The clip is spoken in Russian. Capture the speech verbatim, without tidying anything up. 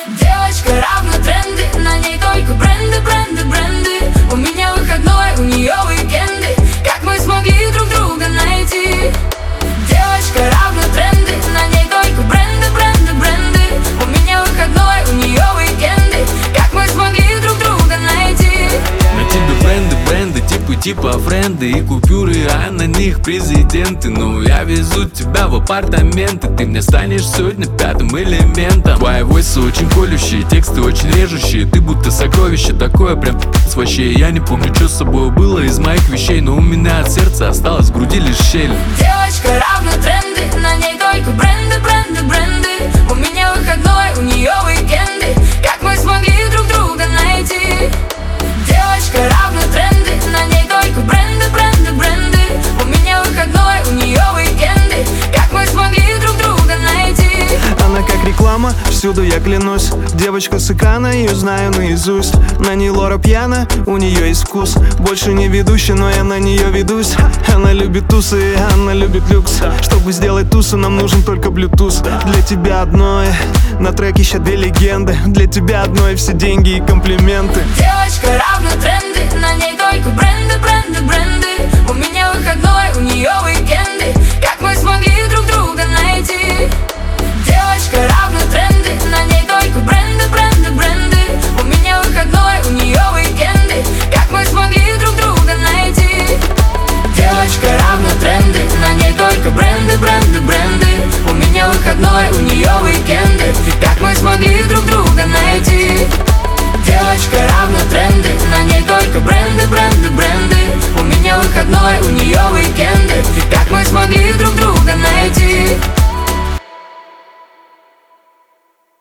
Девочка равно тренды, на ней только бренды, бренды, бренды. У меня выходной, у нее уикенды. Как мы смогли друг друга найти? Девочка равно тренды, на ней только бренды, бренды, бренды. У меня выходной, у нее уикенды. Как мы смогли друг друга найти? На тебе бренды, бренды, типы типа френды и купюры, а на них президенты. Ну я везу тебя в апартаменты, ты мне станешь сегодня пятым элементом. Твои войсы очень колющие, тексты очень режущие. Ты будто сокровище такое, прям с вообще. Я не помню, что с собой было из моих вещей, но у меня от сердца осталось в груди лишь щель. Девочка равно тренды, на ней только бренды, бренды, бренды. У меня выходной, у нее уикенды. Как мы смогли друг друга найти? Девочка равно тренды, на ней только бренды, бренды, бренды. У меня выходной, у нее уикенды. Как мы смогли друг друга найти? Она как реклама, всюду я клянусь. Девочка с экрана, ее знаю наизусть. На ней Лора пьяна, у нее есть вкус. Больше не ведущая, но я на нее ведусь. Она любит тусы, она любит люкс. Чтобы сделать тусы, нам нужен только Bluetooth. Для тебя одной, на треке еще две легенды. Для тебя одной все деньги и комплименты. Девочка равно тренды, на ней только бренды, бренды, бренды. У меня выходной, у нее уикенды. Как мы смогли друг друга найти? Девочка равно тренды.